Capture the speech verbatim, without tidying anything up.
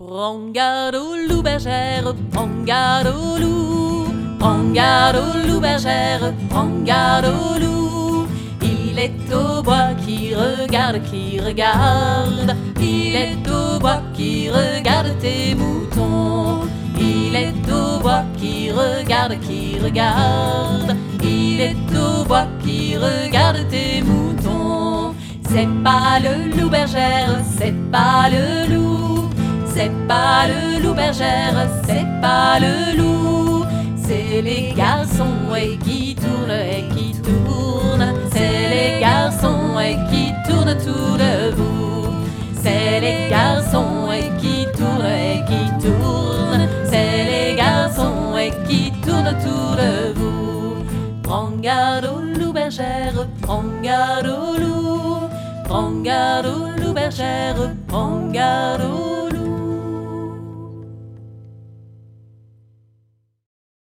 Prends garde au loup bergère, prends garde au loup. Prends garde au loup bergère, prends garde au loup. Il est au bois qui regarde, qui regarde. Il est au bois qui regarde tes moutons. Il est au bois qui regarde, qui regarde. Il est au bois qui regarde tes moutons. C'est pas le loup bergère, c'est pas le loup. C'est pas le loup bergère, c'est pas le loup. C'est les garçons et qui tournent et qui tournent. C'est les garçons et qui tournent autour de vous. C'est les garçons et qui tournent et qui tournent. C'est les garçons et qui tournent autour de vous. Prends garde au loup bergère, prends garde au loup. Prends garde au loup bergère, prends